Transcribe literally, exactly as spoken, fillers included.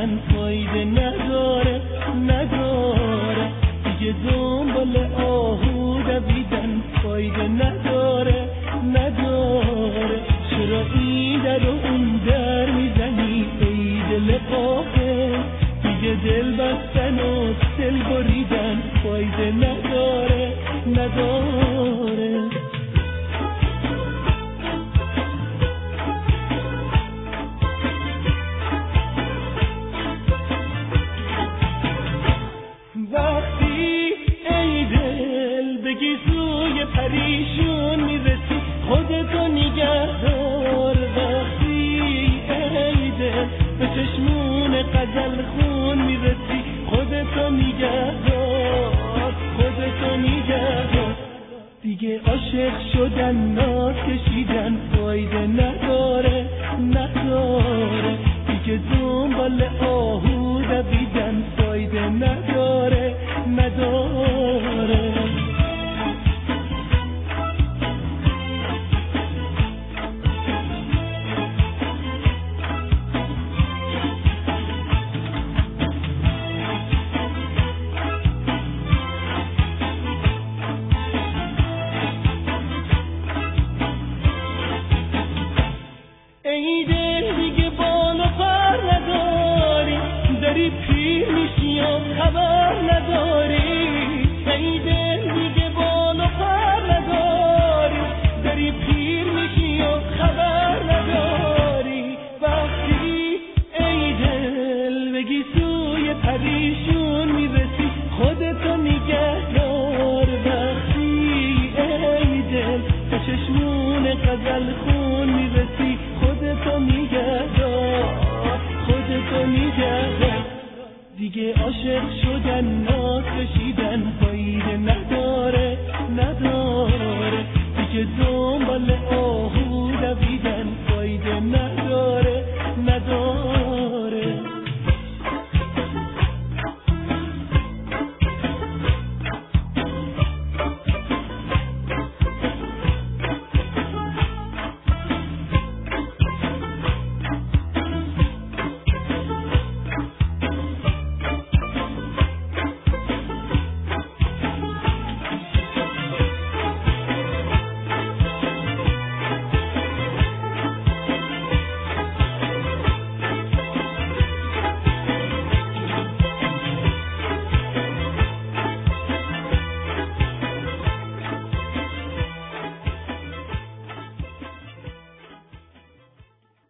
دویدن فایده نداره نداره دیگه دنبال آهو دویدن فایده نداره نداره چرا این در و اون در میزنی ای دل قاهر دیگه دل بستن و دل بریدن فایده نداره نداره وقتی ای دل بگی سوی پریشون میرسی خودتو نگه دار وقتی ای دل به چشمون غزل خون میرسی خودتو نگه دار خودتو نگه دار دیگه عاشق شدن ناز کشیدن فایده نداره نداره دیگه دنبال آهو دویدن فایده نداره نداره ای دل دیگه بال و پر نداری داری پیر میشی و خبر نداری ای دل دیگه بال و پر نداری داری پیر میشی و خبر نداری وقتی ای دل بگی سوی پریشون میرسی خودتو نگه دار وقتی ای دل به چشمون غزل خون میرسی خودتو نگه دار خودتو نگه دار دیگه عاشق شدن ناز کشیدن فایده نداره نداره دیگه دنبال